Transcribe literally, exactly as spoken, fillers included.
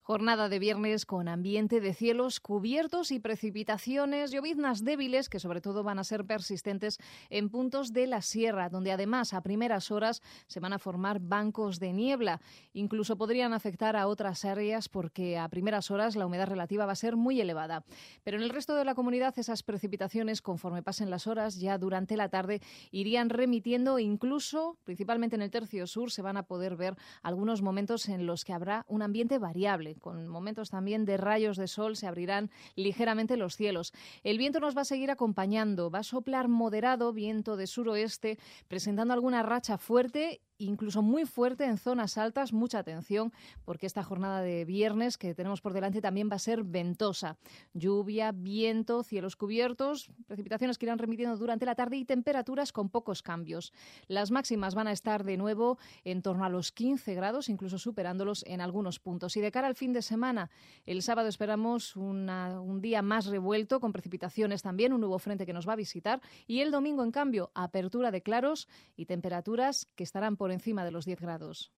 Jornada de viernes con ambiente de cielos cubiertos y precipitaciones, lloviznas débiles que sobre todo van a ser persistentes en puntos de la sierra, donde además a primeras horas se van a formar bancos de niebla. Incluso podrían afectar a otras áreas porque a primeras horas la humedad relativa va a ser muy elevada. Pero en el resto de la comunidad esas precipitaciones, conforme pasen las horas, ya durante la tarde irían remitiendo e incluso, principalmente en el tercio sur, se van a poder ver algunos momentos en los que habrá un ambiente variable. Con momentos también de rayos de sol se abrirán ligeramente los cielos. El viento nos va a seguir acompañando, va a soplar moderado, viento de suroeste, presentando alguna racha fuerte, incluso muy fuerte en zonas altas. Mucha atención porque esta jornada de viernes que tenemos por delante también va a ser ventosa. Lluvia, viento, cielos cubiertos, precipitaciones que irán remitiendo durante la tarde y temperaturas con pocos cambios. Las máximas van a estar de nuevo en torno a los quince grados, incluso superándolos en algunos puntos. Y de cara al fin de semana, el sábado esperamos una, un día más revuelto con precipitaciones también, un nuevo frente que nos va a visitar, y el domingo, en cambio, apertura de claros y temperaturas que estarán por encima de los diez grados.